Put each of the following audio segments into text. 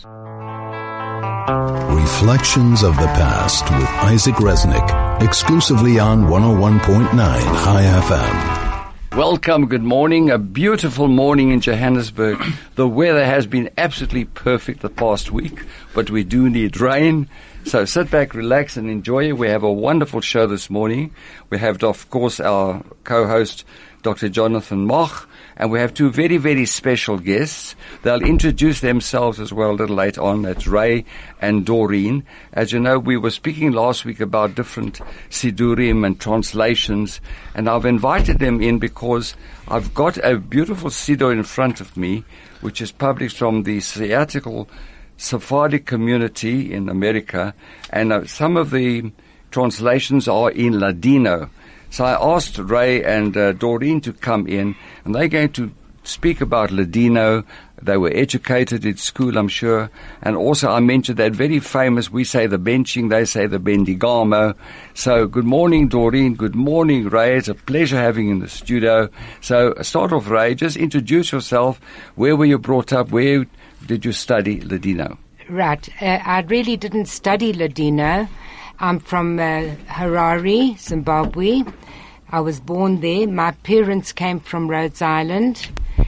Reflections of the Past with Isaac Resnick, exclusively on 101.9 High FM. Welcome, good morning. A beautiful morning in Johannesburg. The weather has been absolutely perfect the past week, but we do need rain. So sit back, relax, and enjoy. We have a wonderful show this morning. We have, of course, our co-host, Dr. Jonathan Moch, and we have two very, very special guests. They'll introduce themselves as well a little later on. That's Ray and Doreen. As you know, we were speaking last week about different Sidurim and translations, and I've invited them in because I've got a beautiful Siddur in front of me, which is published from the Seattle Sephardic community in America, and some of the translations are in Ladino. So I asked Ray and Doreen to come in, and they're going to speak about Ladino. They were educated in school, I'm sure. And also I mentioned that very famous, we say the benching, they say the bendigamo. So good morning, Doreen. Good morning, Ray. It's a pleasure having you in the studio. So start off, Ray. Just introduce yourself. Where were you brought up? Where did you study Ladino? Right. I really didn't study Ladino. I'm from Harare, Zimbabwe. I was born there. My parents came from Rhodes Island.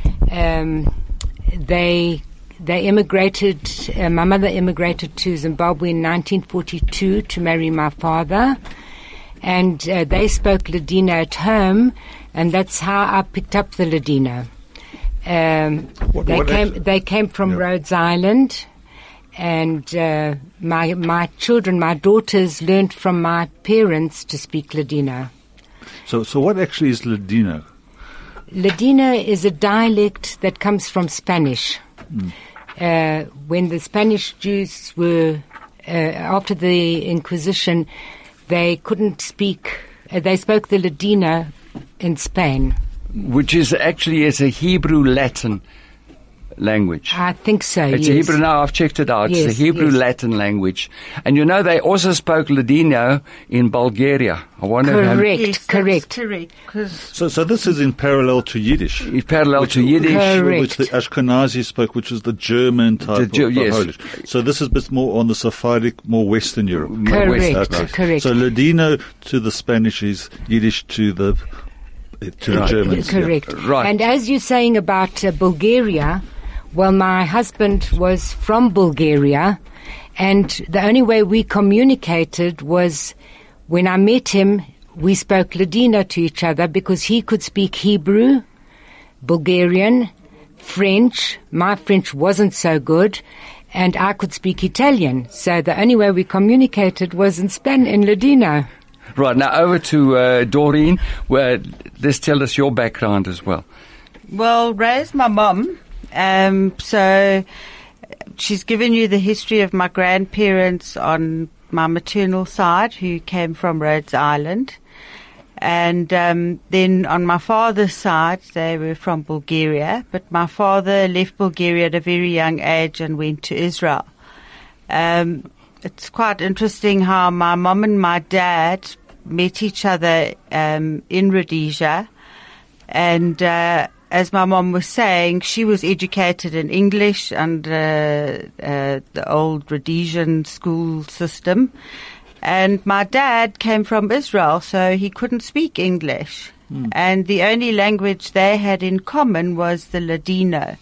They immigrated. My mother immigrated to Zimbabwe in 1942 to marry my father, and they spoke Ladino at home, and that's how I picked up the Ladino. They came from Rhodes Island. And my children, my daughters, learned from my parents to speak Ladino. So what actually is Ladino? Ladino is a dialect that comes from Spanish. When the Spanish Jews were, after the Inquisition, they couldn't speak, they spoke the Ladino in Spain. Which is actually, it's a Hebrew-Latin language. I think so, It's yes. a Hebrew, now I've checked it out. Yes, it's a Hebrew-Latin language. And you know, they also spoke Ladino in Bulgaria. I wonder Correct. So this is in parallel to Yiddish. It's parallel to Yiddish. Correct. Which the Ashkenazi spoke, which is the German type of yes. Polish. So this is a bit more on the Sephardic, more Western Europe. Correct. So Ladino to the Spanish is Yiddish to the Germans. Correct. Yeah. Right. And as you're saying about Bulgaria, well, my husband was from Bulgaria, and the only way we communicated was when I met him, we spoke Ladino to each other because he could speak Hebrew, Bulgarian, French. My French wasn't so good, and I could speak Italian. So the only way we communicated was in Ladino. Right, now over to Doreen. Let's tell us your background as well. Well, Ray's my mum. So she's given you the history of my grandparents on my maternal side who came from Rhodes Island. And then on my father's side, they were from Bulgaria. But my father left Bulgaria at a very young age and went to Israel. It's quite interesting how my mum and my dad met each other in Rhodesia. And as my mom was saying, she was educated in English under the old Rhodesian school system. And my dad came from Israel, so he couldn't speak English. And the only language they had in common was the Ladino.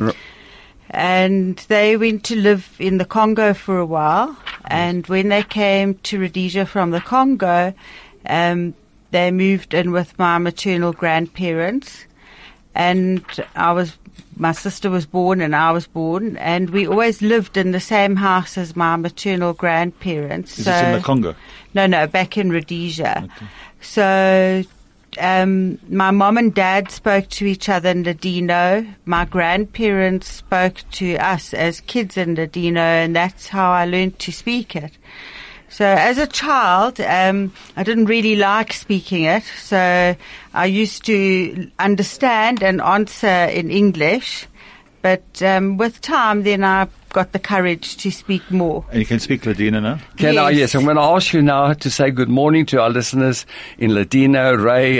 And they went to live in the Congo for a while. And when they came to Rhodesia from the Congo, they moved in with my maternal grandparents. And my sister was born and I was born, and we always lived in the same house as my maternal grandparents. Is this in the Congo? No, back in Rhodesia. Okay. So my mom and dad spoke to each other in Ladino. My grandparents spoke to us as kids in Ladino, and that's how I learned to speak it. So as a child, I didn't really like speaking it, so I used to understand and answer in English. But with time, then I got the courage to speak more. And you can speak Ladino now? Yes, I'm going to ask you now to say good morning to our listeners in Ladino, Ray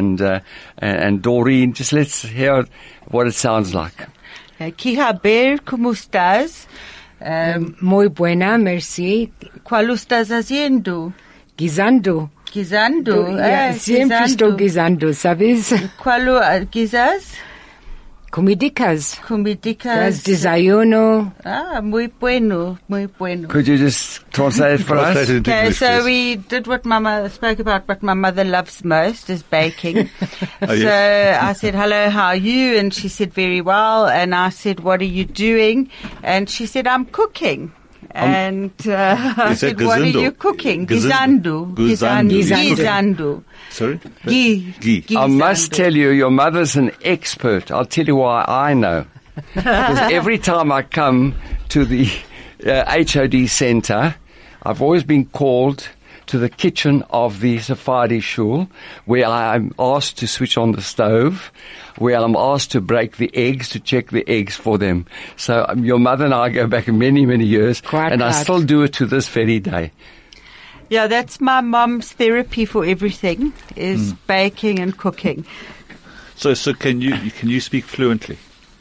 and Doreen. Just let's hear what it sounds like. Ki haber, como estás? Muy buena, merci. ¿Cuál estás haciendo? Guisando. Guisando. Siempre estoy guisando, ¿sabes? ¿Cuál guisas? Comidicas. Comidicas. Desayuno. Muy bueno, muy bueno. Could you just translate it for us? Translate it into Okay, English, so please. we did what Mama spoke about. What my mother loves most is baking. Oh, So yes. I said, "Hello, how are you?" And she said, "Very well." And I said, "What are you doing?" And she said, "I'm cooking." And I Is that said, "What are Gesundel? you cooking?" Gesundel. Guisando. Guisando. Guisando. Sorry? Ghee. Ghee. I must tell you, your mother's an expert. I'll tell you why I know. Because every time I come to the HOD Center, I've always been called to the kitchen of the Sephardi Shul, where I'm asked to switch on the stove, where I'm asked to break the eggs, to check the eggs for them. So your mother and I go back many, many years, Quite and I right. still do it to this very day. Yeah, that's my mom's therapy for everything, is baking and cooking. So can you speak fluently?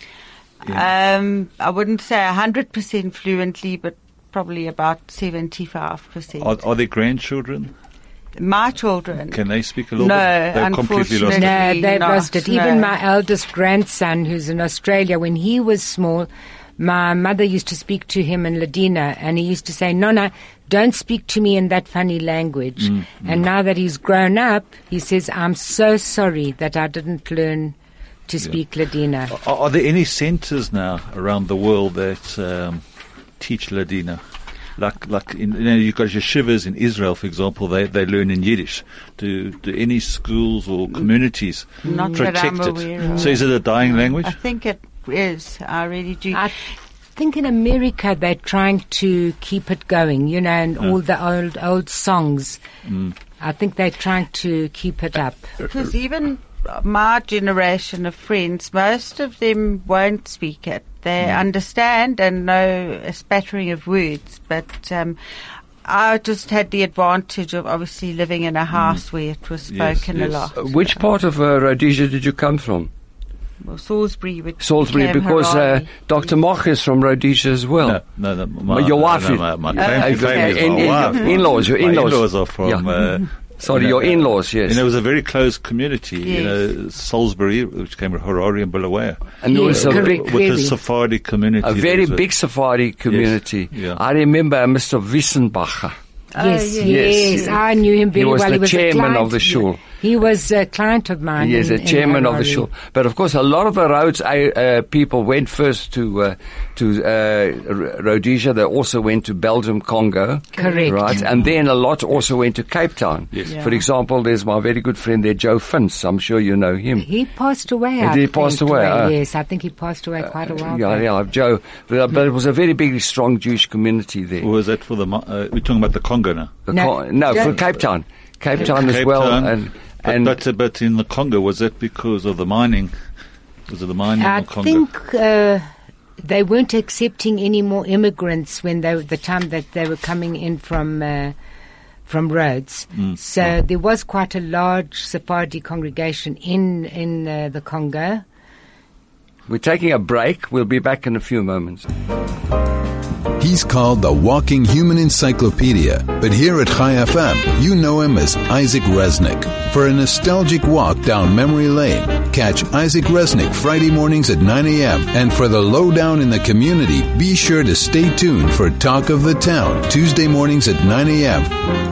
I wouldn't say 100% fluently, but probably about 75%. Are there grandchildren? My children. Can they speak a little No, bit? They've completely lost it. unfortunately. No, they've not, lost it. no. Even my eldest grandson, who's in Australia, when he was small, my mother used to speak to him in Ladina, and he used to say, Nonna, don't speak to me in that funny language. And now that he's grown up, he says, I'm so sorry that I didn't learn to speak Ladina. Are there any centres now around the world that teach Ladina? Like you've got yeshivas in Israel, for example, they learn in Yiddish. Do any schools or communities Not that I'm protect aware it? of. So is it a dying language? I think it is. I really do. I think in America they're trying to keep it going, and all the old songs. I think they're trying to keep it up. Because even my generation of friends, most of them won't speak it. They understand and know a spattering of words, but I just had the advantage of obviously living in a house where it was spoken Yes. a lot. Which part of Rhodesia did you come from? Well, Salisbury, which Salisbury, became because Harare. Dr. Moch is from Rhodesia as well. No. Your wife is- My Okay. claim is my In- wife. in-laws, your My in-laws. in-laws are from... Sorry, your in-laws, yes. And it was a very close community, Yes. Salisbury, which came from Harare and Bulawayo. And there was Yeah, a correct. big, With the Really? Sephardi community. a very there was big Sephardi community. yeah. I remember Mr. Wissenbacher. Yes, yes. yes, I knew him very He was well. the was a chairman client. of the shul. He was a client of mine. Yes, in, the chairman of the Harare. shul. But of course, a lot of the Rhodes people went first to Rhodesia. They also went to Belgium, Congo. Correct. Right, and then a lot also went to Cape Town. Yes. Yeah. For example, there's my very good friend there, Joe Fince. I'm sure you know him. He passed away. Did I he think, pass away? right? Yes, I think he passed away quite a while back. Yeah, Joe. But it was a very big, strong Jewish community there. Or was that for the... we're talking about the Congo now. The No, for Joe- Cape Town. Cape Town as Cape well. Town. And But in the Congo, was that because of the mining? Was it the mining I in the Congo? think they weren't accepting any more immigrants when the time that they were coming in from Rhodes. So there was quite a large Sephardi congregation in the Congo. we're taking a break. We'll be back in a few moments. He's called the walking human encyclopedia, but here at Chai FM, you know him as Isaac Resnick. For a nostalgic walk down memory lane, catch Isaac Resnick Friday mornings at 9 a.m. And for the lowdown in the community, be sure to stay tuned for Talk of the Town, Tuesday mornings at 9 a.m.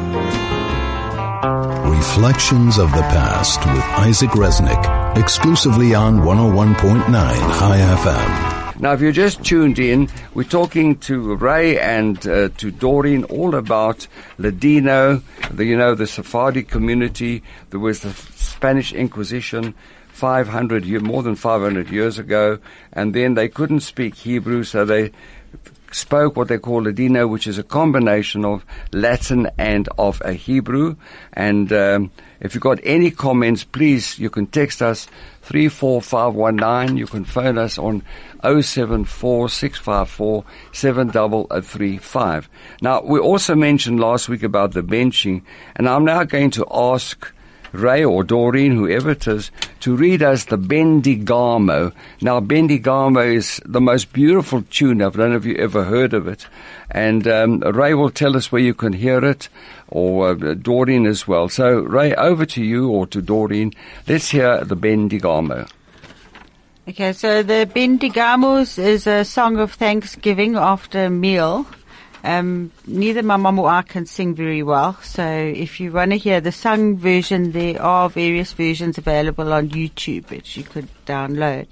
Reflections of the Past with Isaac Resnick, exclusively on 101.9 Chai FM. Now, if you're just tuned in, we're talking to Ray and to Doreen all about Ladino, the Sephardi community. There was the Spanish Inquisition more than 500 years ago, and then they couldn't speak Hebrew, so they spoke what they call Ladino, which is a combination of Latin and of a Hebrew. And if you've got any comments, please, you can text us 34519. You can phone us on 074-654-7035. Now, we also mentioned last week about the benching, and I'm now going to ask Ray or Doreen, whoever it is, to read us the Bendigamo. Now, Bendigamo is the most beautiful tune. I don't know if you ever heard of it. And Ray will tell us where you can hear it, or Doreen as well. So, Ray, over to you or to Doreen. Let's hear the Bendigamo. Okay, so the Bendigamos is a song of thanksgiving after a meal. Neither my mum or I can sing very well, so if you want to hear the sung version, there are various versions available on YouTube which you could download.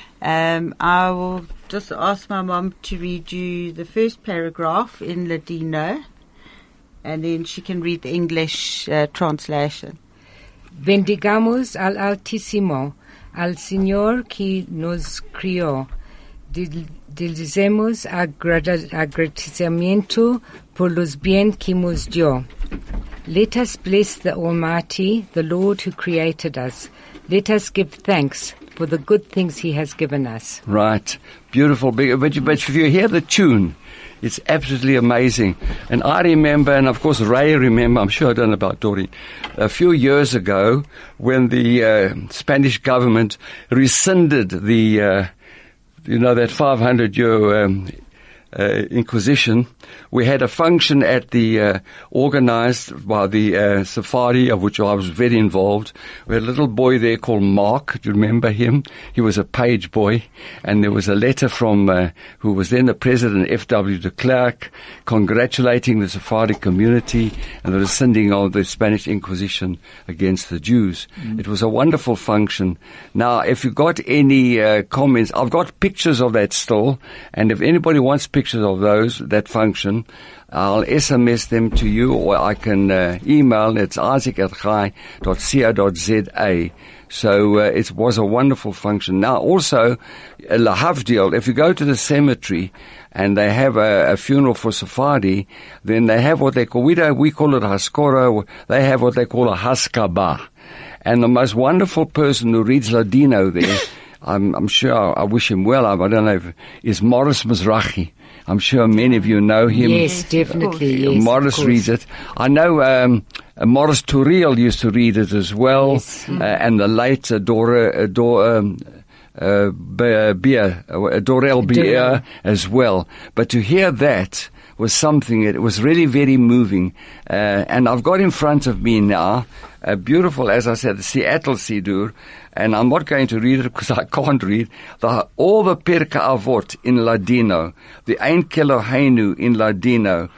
I will just ask my mum to read you the first paragraph in Ladino, and then she can read the English translation. Bendigamos al Altísimo, al Señor que nos crió. Dicemos agradecimiento por los bien que nos dio. Let us bless the Almighty, the Lord who created us. Let us give thanks for the good things He has given us. Right. Beautiful. But if you hear the tune, it's absolutely amazing. And I remember, and of course Ray remember, I'm sure I don't know about Doreen, a few years ago when the Spanish government rescinded the that 500-year Inquisition. We had a function at the organized by the safari, of which I was very involved. We had a little boy there called Mark. Do you remember him? He was a page boy, and there was a letter from who was then the president, F.W. de Klerk, congratulating the safari community and the rescinding of the Spanish Inquisition against the Jews. It was a wonderful function. Now, if you've got any comments, I've got pictures of that still, and if anybody wants pictures of that function, I'll SMS them to you, or I can email. It's isaac@chai.co.za. So it was a wonderful function. Now also, Lahavdil, if you go to the cemetery and they have a funeral for Sephardi, then they have what they call, we call it Haskora, they have what they call a Haskabah. And the most wonderful person who reads Ladino there, I'm sure, I wish him well, I don't know, is Morris Mizrahi. I'm sure many of you know him. Yes, definitely. Yes, Morris reads it. I know Morris Turiel used to read it as well, yes. And the late Dorel Beer as well. But to hear that was something, it was really very moving. And I've got in front of me now a beautiful, as I said, the Seattle Sidur, and I'm not going to read it because I can't read, all the Pirkei Avot in Ladino, the Ein Keloheinu in Ladino,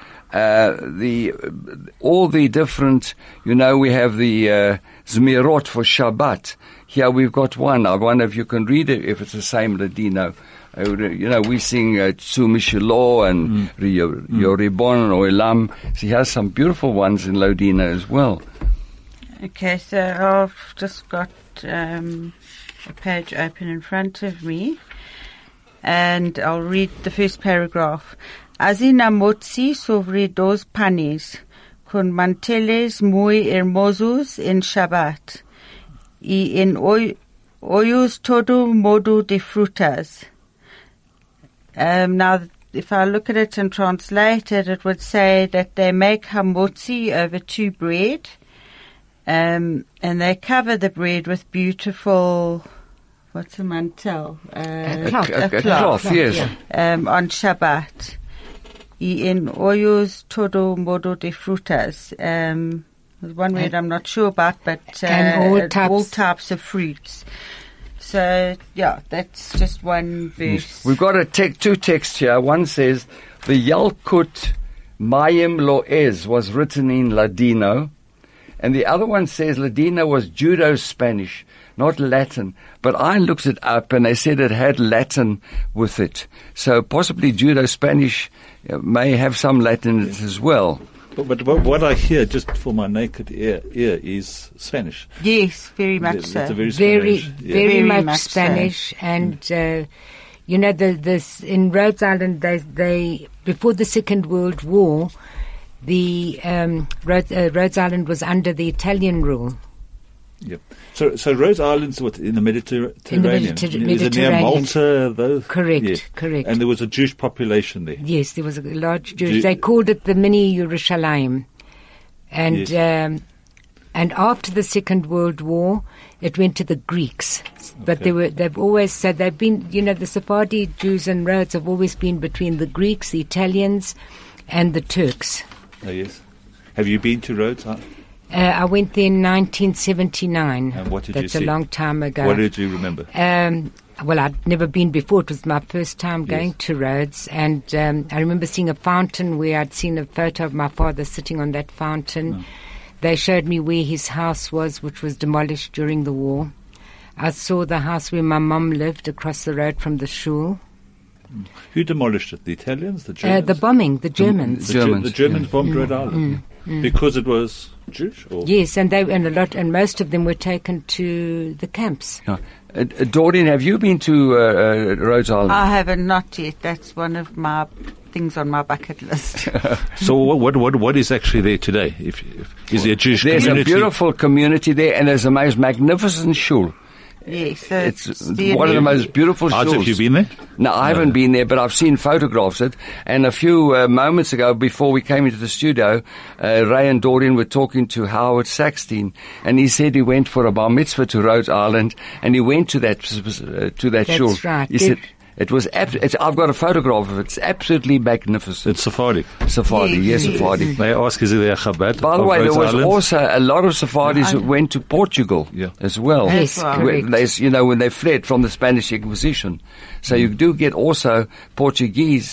all the different, we have the Zmirot for Shabbat. Here we've got one. I wonder if you can read it, if it's the same Ladino. We sing Tsumi Shiloh and Yoribon or Elam. So he has some beautiful ones in Ladino as well. Okay, so I've just got a page open in front of me, and I'll read the first paragraph. Azina motzi sobre dos panes, con manteles muy hermosos en Shabbat, y en hoyos todo modo de frutas. Now, if I look at it and translate it, it would say that they make hamotzi over two bread, and they cover the bread with beautiful, what's a mantel? A cloth, yes. On Shabbat. Y en hoyos todo modo de frutas. There's one word I'm not sure about, but all types of fruits. So, yeah, that's just one verse. We've got two texts here. One says, the Yalkut Mayim Loez was written in Ladino, and the other one says Ladino was Judo-Spanish, not Latin. But I looked it up, and they said it had Latin with it. So possibly Judo-Spanish may have some Latin in it as well. But what I hear, just for my naked ear is Spanish. Yes, very much so. Very much Spanish. So. And, this in Rhodes Island, they before the Second World War, the Rhodes Island was under the Italian rule. Yep. So Rhodes Island's in the Mediterranean. In the Mediterranean. Is it near Malta, though? Correct, yes. Correct. And there was a Jewish population there. Yes, there was a large Jewish. They called it the mini Yerushalayim, and yes. And after the Second World War, it went to the Greeks. But they've always said they've been, the Sephardi Jews in Rhodes have always been between the Greeks, the Italians, and the Turks. Oh, yes. Have you been to Rhodes? I went there in 1979. And what did you see? That's a long time ago. What did you remember? Well, I'd never been before. It was my first time going to Rhodes. And I remember seeing a fountain where I'd seen a photo of my father sitting on that fountain. Oh. They showed me where his house was, which was demolished during the war. I saw the house where my mum lived across the road from the shul. Who demolished it? The Italians? The Germans? The bombing, the Germans. The Germans bombed Rhode Island because it was Jewish. Or? Yes, and most of them were taken to the camps. Yeah. Doreen, have you been to Rhodes Island? I haven't, not yet. That's one of my things on my bucket list. So what is actually there today? Is there a Jewish There's community? a beautiful community there, and there's a most magnificent shul. Yes, so It's one of the most beautiful Art, shuls. have you been there? No, I haven't been there, but I've seen photographs of it. And a few moments ago, before we came into the studio, Ray and Doreen were talking to Howard Saxton, and he said he went for a bar mitzvah to Rhodes Island, and he went to that shul. That's right. He said it was. I've got a photograph of it. It's absolutely magnificent. It's Sephardic. Sephardi, yes, Yes. Sephardi. May I ask, is there a Chabad? By the of way, there Rhodes was Island? also a lot of Sephardis who went to Portugal as well. Yes, That's right. correct. When they fled from the Spanish Inquisition. So you do get also Portuguese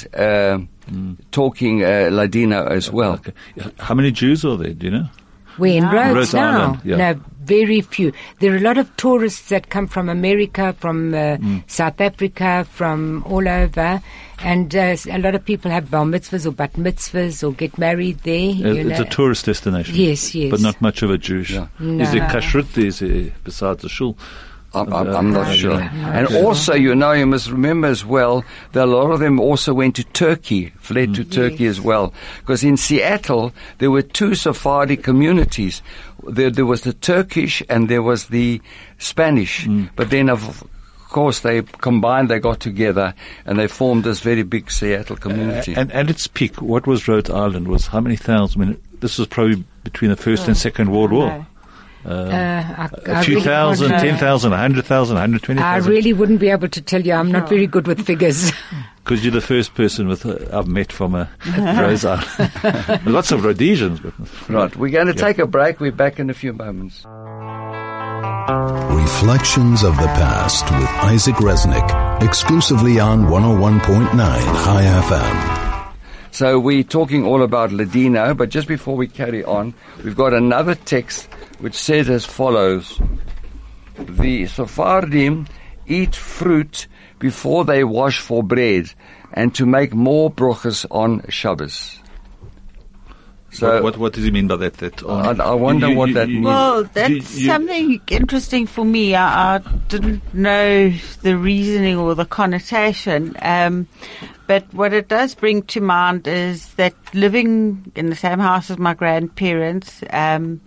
talking Ladino as well. Okay. How many Jews are there? Do you know? We're in Rhodes Rhodes now. Island, yeah. No, very few. There are a lot of tourists that come from America, from South Africa, from all over. And a lot of people have bar mitzvahs or bat mitzvahs or get married there. It's a tourist destination. Yes, yes. But not much of a Jewish. Yeah. Is there No. kashrut? Is there, besides the shul? I'm not sure. no. And also, you must remember as well that a lot of them also went to Turkey, fled to Turkey as well. Because in Seattle, there were two Sephardi communities. There was the Turkish and there was the Spanish. But then, of course, they combined, they got together, and they formed this very big Seattle community. And at its peak, what was Rhode Island? Was how many thousand? I mean, this was probably between the First and Second World War. A few thousand, 10,000, 100,000, 120,000. I really wouldn't be able to tell you. I'm not very good with figures. Because you're the first person I've met from Rhode Island. Lots of Rhodesians. But Right, we're going to take a break. We're back in a few moments. Reflections of the Past with Isaac Resnick, exclusively on 101.9 High FM. So we're talking all about Ladino, but just before we carry on, we've got another text which says as follows: the Sephardim eat fruit before they wash for bread, and to make more brachas on Shabbos. So what does he mean by that? I wonder what that means. Well, that's something interesting for me. I didn't know the reasoning or the connotation. But what it does bring to mind is that living in the same house as my grandparents, after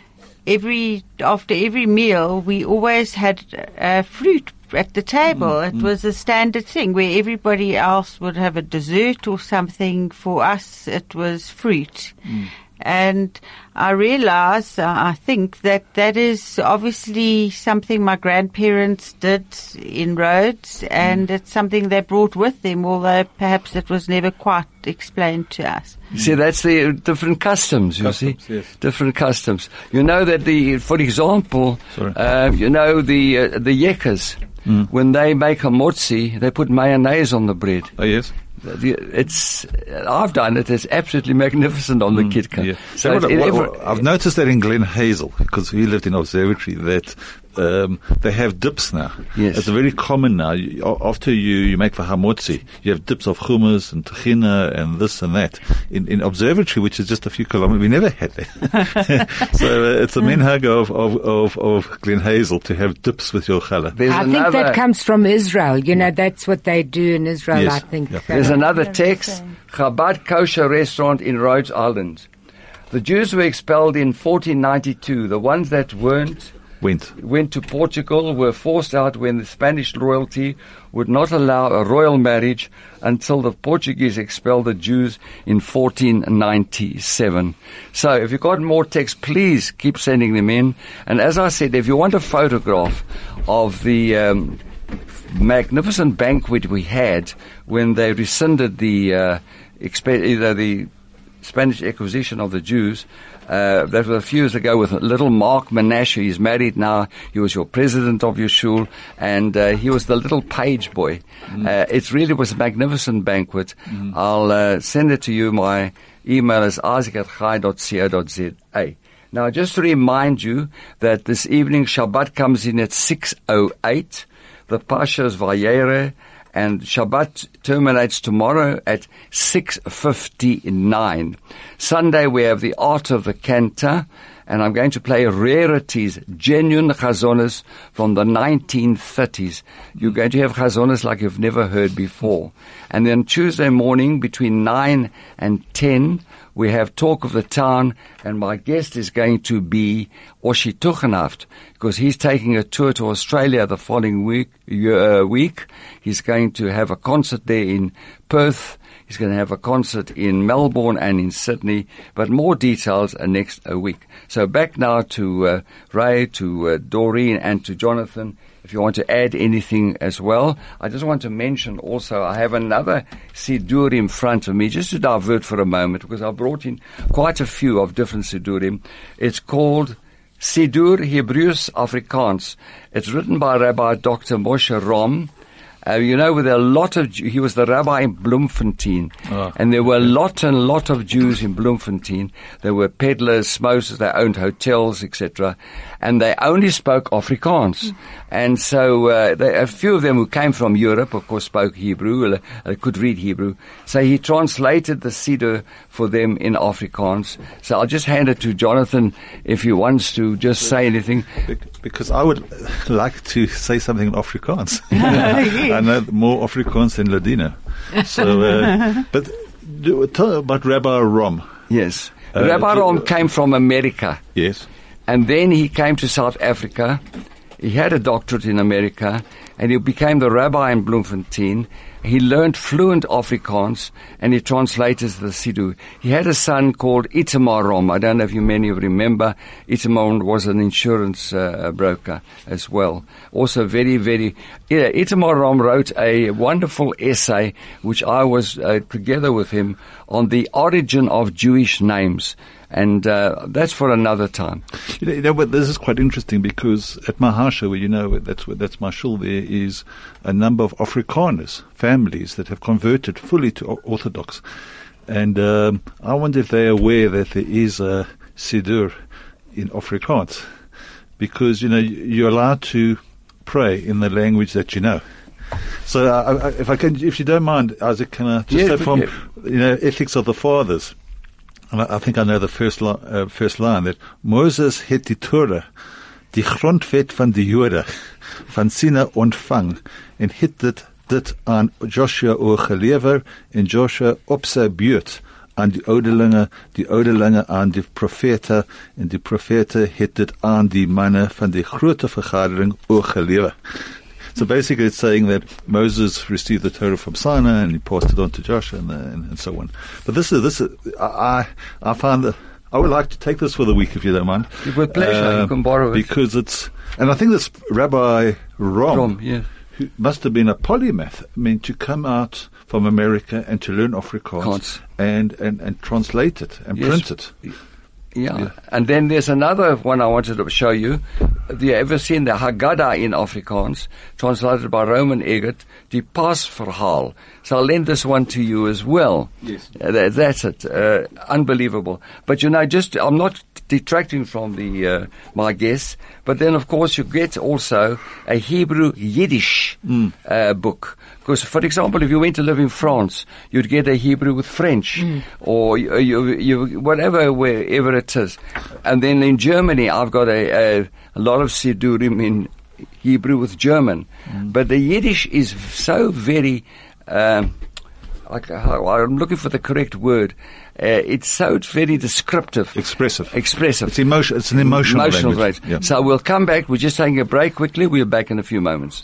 every meal, we always had fruit at the table. It was a standard thing where everybody else would have a dessert or something. For us, it was fruit. And I realize, I think that is obviously something my grandparents did in Rhodes, and it's something they brought with them, although perhaps it was never quite explained to us. See, that's the different customs, you see. Yes. Different customs. You know that for example, Sorry. the Yekas, when they make a motzi, they put mayonnaise on the bread. Oh, yes. I've done it. It's absolutely magnificent on the kitka. Yeah. So I've noticed that in Glen Hazel, because we lived in Observatory, that they have dips now. Yes. It's very common now. After you make the hamotzi, you have dips of hummus and tahina and this and that. In Observatory, which is just a few kilometers, we never had that. So it's a minhag of Glen Hazel to have dips with your challah. I think that comes from Israel. That's what they do in Israel, Yes. I think. Yeah. There's another text, Chabad Kosher Restaurant in Rhodes Island. The Jews were expelled in 1492. The ones that weren't went to Portugal, were forced out when the Spanish royalty would not allow a royal marriage until the Portuguese expelled the Jews in 1497. So if you've got more text, please keep sending them in. And as I said, if you want a photograph of the magnificent banquet we had when they rescinded the Spanish acquisition of the Jews, that was a few years ago with little Mark Menashe. He's married now. He was your president of your shul, and he was the little page boy. It really was a magnificent banquet. I'll send it to you. My email is isaac@chai.co.za. Now, just to remind you that this evening Shabbat comes in at 6:08. The Pasha is Vayera, and Shabbat terminates tomorrow at 6:59. Sunday we have the Art of the Cantor, and I'm going to play rarities, genuine chazonas from the 1930s. You're going to have chazonas like you've never heard before. And then Tuesday morning between 9 and 10, we have Talk of the Town, and my guest is going to be Oshi Tuchenhaft, because he's taking a tour to Australia the following week. He's going to have a concert there in Perth. He's going to have a concert in Melbourne and in Sydney, but more details are next week. So back now to Ray, to Doreen, and to Jonathan. If you want to add anything as well, I just want to mention also I have another Sidur in front of me, just to divert for a moment, because I brought in quite a few of different Sidurim. It's called Sidur Hebrews Afrikaans. It's written by Rabbi Dr. Moshe Rom. You know, with a lot of, he was the rabbi in Bloemfontein, and there were a lot of Jews in Bloemfontein. There were peddlers, smokers, they owned hotels, etc., and they only spoke Afrikaans. And so a few of them who came from Europe, of course, spoke Hebrew, could read Hebrew. So he translated the Siddur for them in Afrikaans. So I'll just hand it to Jonathan if he wants to just say anything. Because I would like to say something in Afrikaans. I know more Afrikaans than Ladino. So, but tell about Rabbi Rom. Yes. Rabbi Rom came from America. Yes. And then he came to South Africa. He had a doctorate in America, and he became the rabbi in Bloemfontein. He learned fluent Afrikaans, and he translated the Siddur. He had a son called Itamar Rom. I don't know if you many remember. Itamar was an insurance broker as well. Also Itamar Rom wrote a wonderful essay, which I was together with him, on the origin of Jewish names. And that's for another time. You know, but this is quite interesting because at Mahasha, where you know that's my shul, there is a number of Afrikaners, families that have converted fully to Orthodox. And I wonder if they're aware that there is a Siddur in Afrikaans, because, you know, you're allowed to pray in the language that you know. So if you don't mind, Isaac, can I just say from Ethics of the Fathers? I think I know the first line, that Moses het die Torah, die grondwet van die Jode, van Sinai ontvang, en het dit aan Joshua oorgelewer, en Joshua op sy beurt aan die ouderlinge aan die profete, en die profete het dit aan die manne van die grote vergadering oorgelewer. So basically it's saying that Moses received the Torah from Sinai and he passed it on to Joshua and so on. But this is I found that I would like to take this for the week if you don't mind. With pleasure, you can borrow it. Because and I think this Rabbi Rom, yeah, who must have been a polymath, I mean, to come out from America and to learn Afrikaans and translate it and print it. Yeah. And then there's another one I wanted to show you. Have you ever seen the Haggadah in Afrikaans, translated by Roman Eggert, die Paasverhaal? So I'll lend this one to you as well. Yes. That's it. Unbelievable. But, you know, I'm not detracting from my guests, but then, of course, you get also a Hebrew Yiddish book. Because, for example, if you went to live in France, you'd get a Hebrew with French, or whatever, wherever it is. And then in Germany, I've got a lot of Sidurim in Hebrew with German. But the Yiddish is so very, I'm looking for the correct word. It's very descriptive. Expressive. Expressive. It's an emotional language. Language. Yeah. So we'll come back. We're just taking a break quickly. We'll be back in a few moments.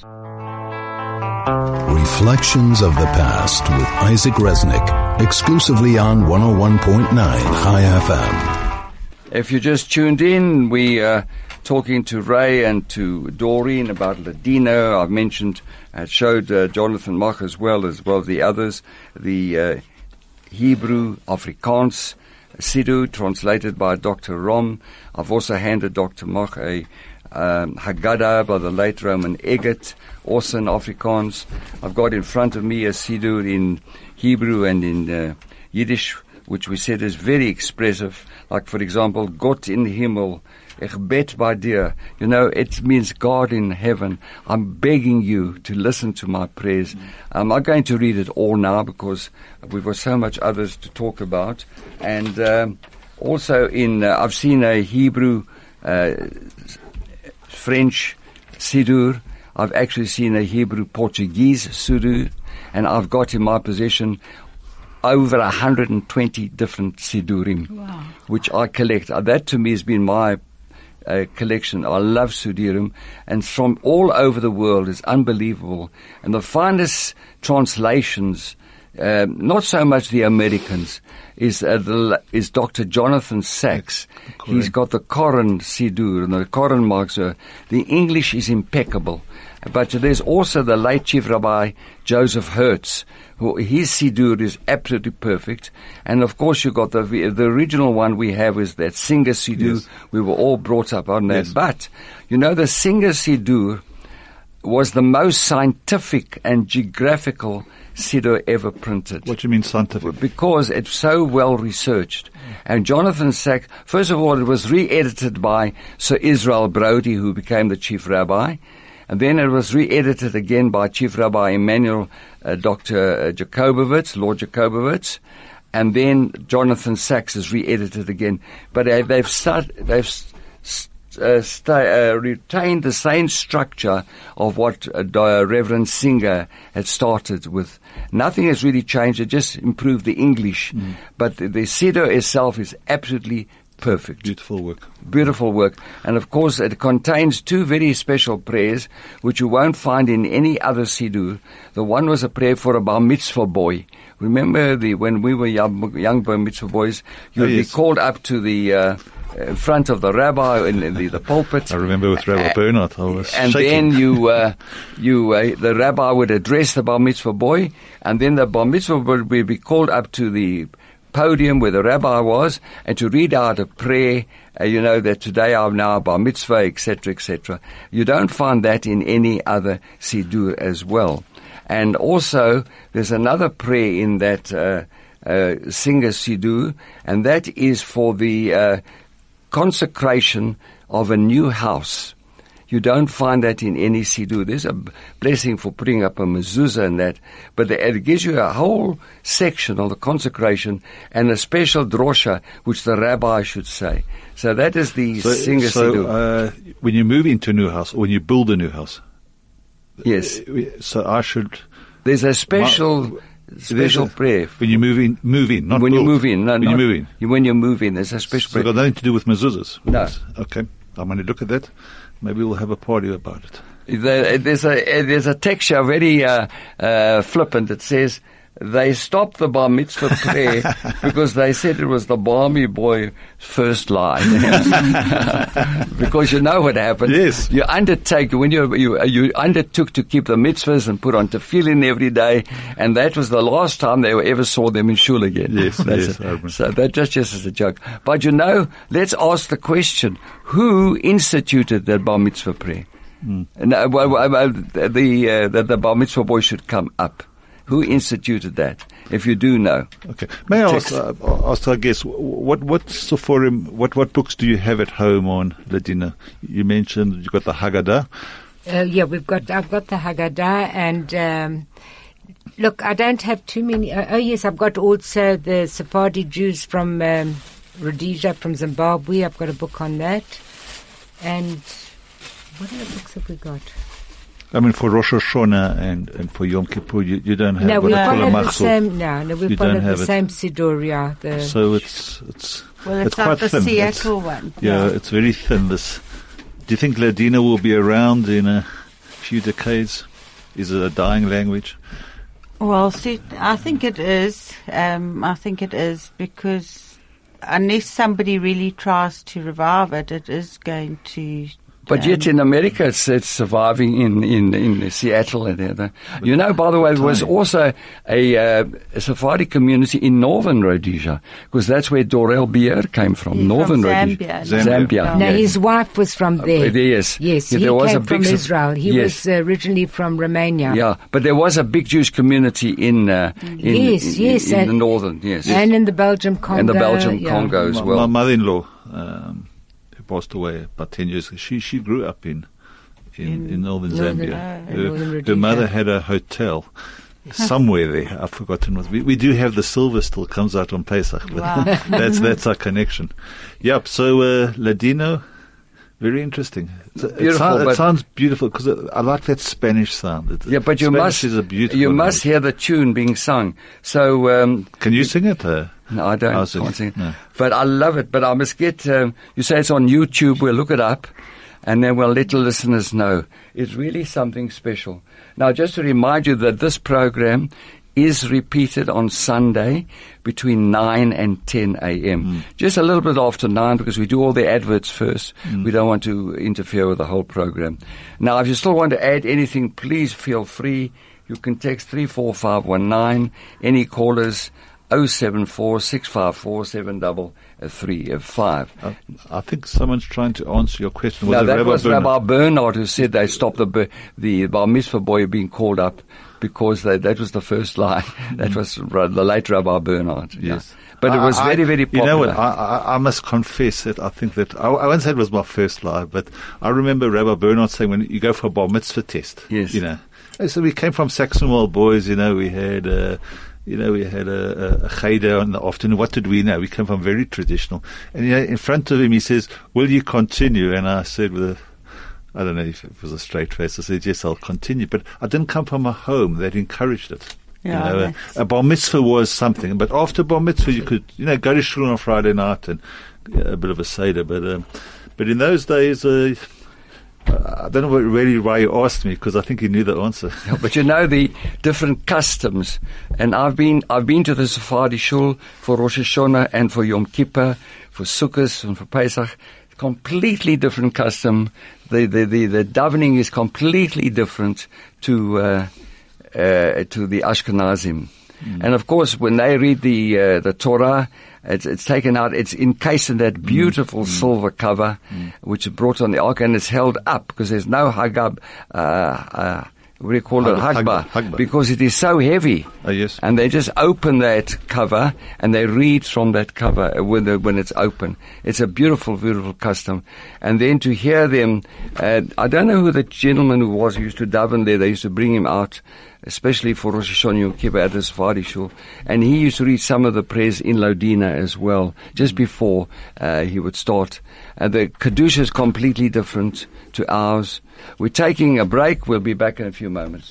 Reflections of the Past with Isaac Resnick, exclusively on 101.9 High FM. If you just tuned in, we are talking to Ray and to Doreen about Ladino. I've mentioned, showed Jonathan Mach as well as the others, the Hebrew Afrikaans Siddur, translated by Dr. Rom. I've also handed Dr. Mach a Haggadah by the late Roman Eggert, also in Afrikaans. I've got in front of me a Siddur in Hebrew and in Yiddish, which we said is very expressive. Like, for example, Gott in Himmel, ich bet bei dir. You know, it means God in heaven. I'm begging you to listen to my prayers. I'm not going to read it all now because we've got so much others to talk about. And also I've seen a Hebrew French Siddur. I've actually seen a Hebrew Portuguese Siddur, and I've got in my possession over 120 different Siddurim, which I collect. That to me has been my collection. I love Siddurim, and from all over the world is unbelievable. And the finest translations, not so much the Americans, is Dr. Jonathan Sachs. He's got the Koran Siddur, and the Koran marks the English is impeccable. But there's also the late Chief Rabbi Joseph Hertz, his Siddur is absolutely perfect. And of course you got the original one we have is that Singer Siddur. Yes. We were all brought up on that. Yes. But, you know, the Singer Siddur was the most scientific and geographical Siddur ever printed. What do you mean scientific? Because it's so well researched. And Jonathan Sachs, first of all, it was re-edited by Sir Israel Brody, who became the chief rabbi. And then it was re-edited again by Chief Rabbi Emmanuel Dr. Jacobowitz, Lord Jacobowitz. And then Jonathan Sachs has re-edited again. But they've retained the same structure of what Reverend Singer had started with. Nothing has really changed. It just improved the English. But the Siddur itself is absolutely perfect. Beautiful work. Beautiful work. And of course it contains two very special prayers which you won't find in any other Siddur. The one was a prayer for a bar mitzvah boy. Remember when we were young bar mitzvah boys, you would be called up to the front of the rabbi in the pulpit. I remember with Rabbi Bernard, I was and shaking. Then the rabbi would address the bar mitzvah boy, and then the bar mitzvah boy would be called up to the podium where the rabbi was, and to read out a prayer, that today I'm now bar mitzvah, etc., etc. You don't find that in any other Siddur as well. And also, there's another prayer in that Singer Siddur, and that is for the consecration of a new house. You don't find that in any Siddur. There's a blessing for putting up a mezuzah and that, but it gives you a whole section on the consecration and a special drosha which the rabbi should say. So that is the Singer Siddur. When you move into a new house, or when you build a new house, yes. So I should. There's a special prayer. When you move in, not when build. You move in. No, when you move in. When you move in, there's a special prayer. So it's got nothing to do with mezuzahs. No. Okay, I'm going to look at that. Maybe we'll have a party about it. There's a texture very flippant that says they stopped the bar mitzvah prayer because they said it was the barmy boy first line. Because you know what happened. Yes. You undertake when you undertook to keep the mitzvahs and put on tefillin every day, and that was the last time they ever saw them in shul again. Yes, yes. So that just as a joke. But let's ask the question: who instituted the bar mitzvah prayer? The bar mitzvah boy should come up. Who instituted that? If you do know. Okay. May I ask, I guess, what Seforim, what books do you have at home on Ladino? You mentioned you got the Haggadah. Yeah, I've got the Haggadah, and look, I don't have too many. Yes, I've got also the Sephardi Jews from Rhodesia, from Zimbabwe. I've got a book on that. And what other books have we got? I mean, for Rosh Hashanah and for Yom Kippur, you don't have No, we what I call a follow the machzor. same. No, we You follow don't have the it. same Sidoria. So it's Well, it's quite like the thin. Seattle one. Yeah, it's very thin. This. Do you think Ladino will be around in a few decades? Is it a dying language? Well, see, I think it is. I think it is because unless somebody really tries to revive it, it is going to. But yet in America, it's surviving in Seattle. And you know, by the way, there was also a Sephardi community in northern Rhodesia, because that's where Dorel Beer came from, He's northern from Rhodesia. Zambia. No, yeah. his wife was from there. Yes. Yes, Yeah, he there was came a big from Israel. He yes. was originally from Romania. Yeah, but there was a big Jewish community in Yes, in the northern, yes. And in the Belgium Congo. And the Belgium yeah. Congo as My well. mother-in-law, who passed away about 10 years ago, she grew up in northern Zambia. northern Her Rhodesia. mother had a hotel somewhere there. I've forgotten what. We do have the silver still comes out on Pesach. But Wow. that's our connection. Yep. So Ladino, very interesting. Beautiful, It but- sounds beautiful because I like that Spanish sound. Yeah, but you Spanish must is a beautiful. you must language. hear the tune being sung. So Can you sing it? no, I don't. Oh, so- Can't sing it. no. But I love it. But I must get. You say it's on YouTube. We'll look it up, and then we'll let the listeners know. It's really something special. Now, just to remind you that this program is repeated on Sunday between 9 and 10 a.m. Just a little bit after 9 because we do all the adverts first. We don't want to interfere with the whole program. Now, if you still want to add anything, please feel free. You can text 34519. Any callers, 074-654-7335. I think someone's trying to answer your question. Now, it that was Bernard? Rabbi Bernard who said they stopped the bar mitzvah boy being called up because that was the first lie. That was the late Rabbi Bernard. Yeah. Yes. But it was very, very popular. You know what? I must confess that I think that I won't say it was my first lie, but I remember Rabbi Bernard saying when you go for a bar mitzvah test, Yes. you know. So we came from Saxonwald boys, you know. We had a cheder in the afternoon. What did we know? We came from very traditional. And you know, in front of him, he says, "Will you continue?" And I said with I don't know if it was a straight face. I said, "Yes, I'll continue." But I didn't come from a home that encouraged it. Yeah, You know, that's- a bar mitzvah was something, but after bar mitzvah you could, you know, go to shul on a Friday night and a bit of a seder. But in those days, I don't know really why you asked me because I think you knew the answer. But you know the different customs, and I've been to the Sephardi shul for Rosh Hashanah and for Yom Kippur, for Sukkot and for Pesach. Completely different custom. The davening is completely different to the Ashkenazim. And of course, when they read the Torah, it's taken out. It's encased in that beautiful silver cover, which is brought on the ark, and it's held up because there's no hagab. What do you call it? Hagba. Because it is so heavy. Oh, yes. And they just open that cover and they read from that cover when it's open. It's a beautiful, beautiful custom. And then to hear them, I don't know who the gentleman who used to daven there. They used to bring him out, especially for Rosh Hashanah Yom Kippur at the Sephardi shul. And he used to read some of the prayers in Lodina as well, just before he would start. The Kedusha is completely different to ours. We're taking a break. We'll be back in a few moments.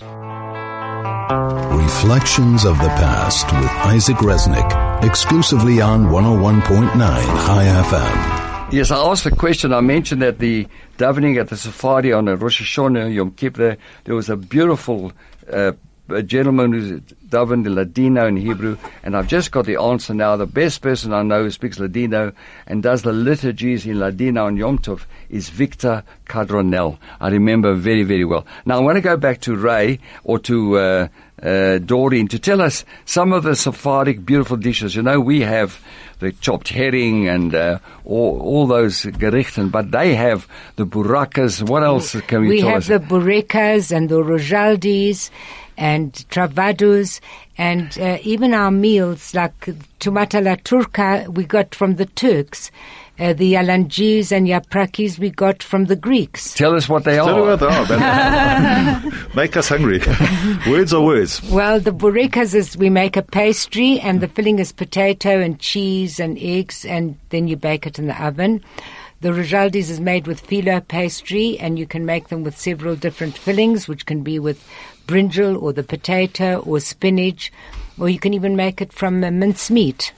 Reflections of the Past with Isaac Resnick, exclusively on 101.9 High FM. Yes, I asked a question. I mentioned that the davening at the Sephardi on a Rosh Hashanah, Yom Kippur, there was a beautiful a gentleman who's davened in Ladino and Hebrew, and I've just got the answer now. The best person I know who speaks Ladino and does the liturgies in Ladino and Yom Tov is Victor Cadronel. I remember very, very well. Now I want to go back to Ray or to Doreen to tell us some of the Sephardic beautiful dishes. You know, we have the chopped herring and all those gerichten, but they have the burakas. What else can we tell us? We have the burekas and the rojaldis and travados and even our meals like tomata la turca we got from the Turks. The yalangis and yaprakis we got from the Greeks. Tell us what they Tell me are. what they are, man. Make us hungry. Words are words. Well, the burekas is we make a pastry and the filling is potato and cheese and eggs and then you bake it in the oven. The Rizaldis is made with phyllo pastry, and you can make them with several different fillings, which can be with brinjal or the potato or spinach, or you can even make it from mincemeat.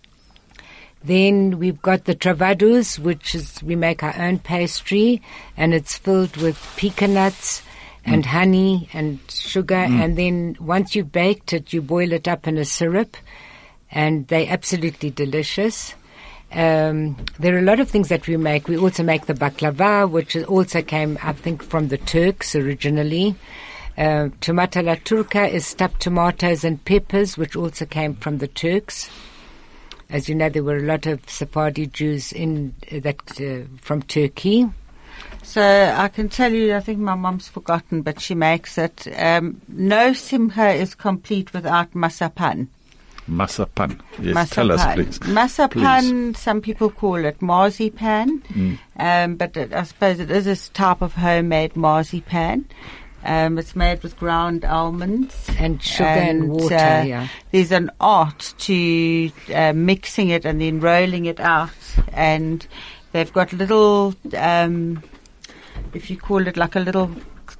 Then we've got the travadus, which is, we make our own pastry, and it's filled with pecan nuts and honey and sugar, and then once you've baked it, you boil it up in a syrup, and they're absolutely delicious. There are a lot of things that we make. We also make the baklava, which also came, I think, from the Turks originally. Tomata la turca is stuffed tomatoes and peppers, which also came from the Turks. As you know, there were a lot of Sephardi Jews in that from Turkey. So I can tell you, I think my mom's forgotten, but she makes it. No simcha is complete without masapan. Masapan. Yes, Masapan. Tell us, please. Masapan, Please. some people call it marzipan, but I suppose it is a type of homemade marzipan. It's made with ground almonds and sugar and water. Yeah. There's an art to mixing it and then rolling it out, and they've got little, if you call it like a little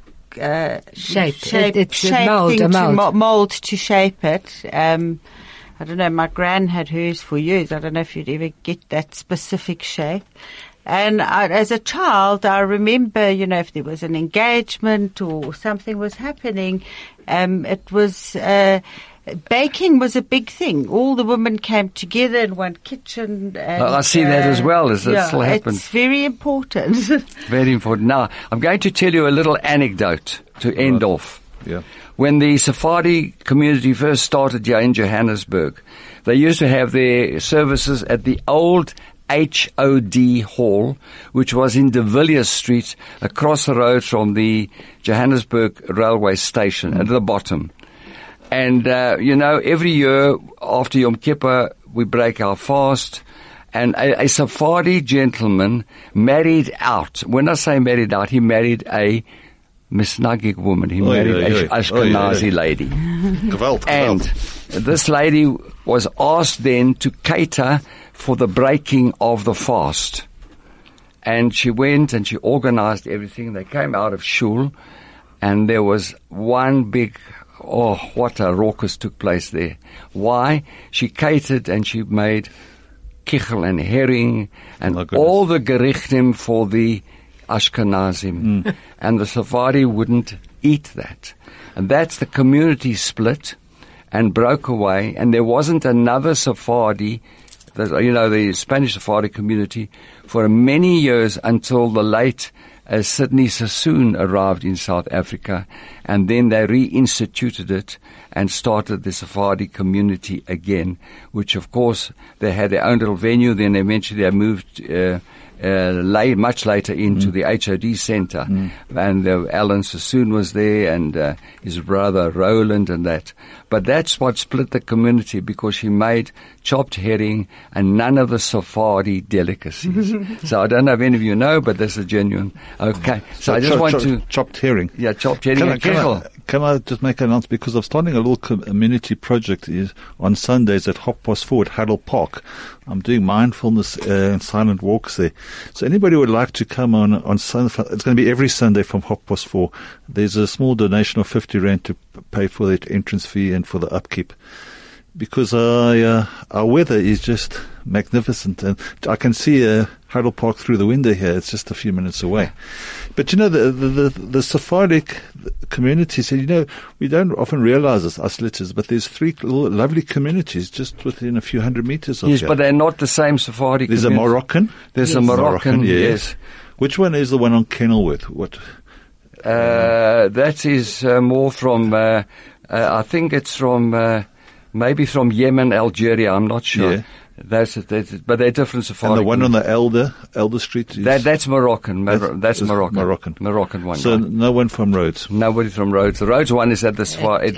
shape. It's shape a mold. thing A mold. to mold to shape it. I don't know, my gran had hers for years. I don't know if you'd ever get that specific shape. And as a child, I remember, if there was an engagement or something was happening, it was, baking was a big thing. All the women came together in one kitchen. And, I see that as well, as it still happens. It's very important. Very important. Now, I'm going to tell you a little anecdote to end off. Yeah. When the Sephardi community first started here in Johannesburg, they used to have their services at the old HOD Hall, which was in De Villiers Street, across the road from the Johannesburg railway station, at the bottom. And, every year after Yom Kippur, we break our fast, and a Sephardi gentleman married out. When I say married out, he married a Misnagig woman. He married an Ashkenazi lady. And this lady was asked then to cater for the breaking of the fast. And she went and she organized everything. They came out of shul, and there was one big, what a raucous took place there. Why? She catered and she made kichel and herring and all the gerichtim for the Ashkenazim. And the Sephardi wouldn't eat that. And that's the community split and broke away. And there wasn't another Sephardi, the Spanish Sephardi community, for many years until the late Sidney Sassoon arrived in South Africa. And then they reinstituted it and started the Sephardi community again, which of course they had their own little venue. Then eventually they moved much later into the HOD Center, and Alan Sassoon was there, and his brother Roland, and that. But that's what split the community, because she made chopped herring and none of the Sephardi delicacies. So I don't know if any of you know, but that's a genuine. Okay, so I just want to chopped herring. Yeah, chopped herring. Can I just make an announcement, because I'm starting a little community project on Sundays at 4:30 at Haddle Park. I'm doing mindfulness and silent walks there. So anybody would like to come on Sunday, it's going to be every Sunday from 4:30. There's a small donation of 50 Rand to pay for the entrance fee and for the upkeep. Because our weather is just magnificent, and I can see Haddle Park through the window here. It's just a few minutes away. But the Sephardic communities, we don't often realize this, us litters, but there's 3 lovely communities just within a few hundred meters of here. Yes, but they're not the same Sephardic There's community. A Moroccan. There's a Moroccan, yes. Which one is the one on Kenilworth? What? That is more from, I think it's from, maybe from Yemen, Algeria, I'm not sure. Yeah. That's but they're different Sephardic. And the one on the Elder Street? That's Moroccan. That's Moroccan. Moroccan one. So right. No one from Rhodes? Nobody from Rhodes. The Rhodes one is at the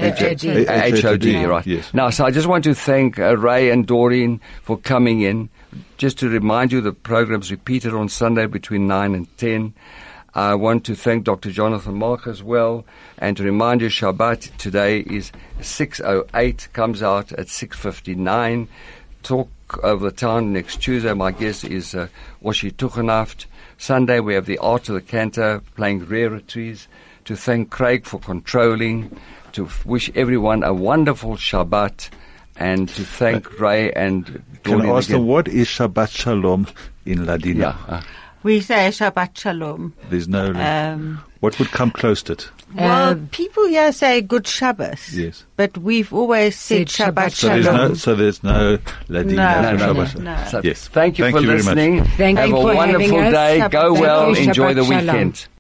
HOD, right. Yes. Now, so I just want to thank Ray and Doreen for coming in. Just to remind you, the program's repeated on Sunday between 9 and 10. I want to thank Dr. Jonathan Mark as well, and to remind you, Shabbat today is 6:08, comes out at 6:59. talk over the town. Next Tuesday, my guest is Washi Tuchenaft. Sunday, we have the Art of the Cantor playing rarities. To thank Craig for controlling, to wish everyone a wonderful Shabbat, and to thank Ray and Can I Doreen ask them, again. what is Shabbat Shalom in Ladina? Yeah. We say Shabbat Shalom. There's no... what would come close to it? Well, people here say Good Shabbos. Yes. But we've always said Said Shabbat Shabbat Shalom. So there's no Ladina No, for no, Shabbat. no. So Yes. thank you for very much. listening. Thank Have you a for wonderful having us. day. Go Thank well. you. Enjoy the Shabbat shalom. weekend.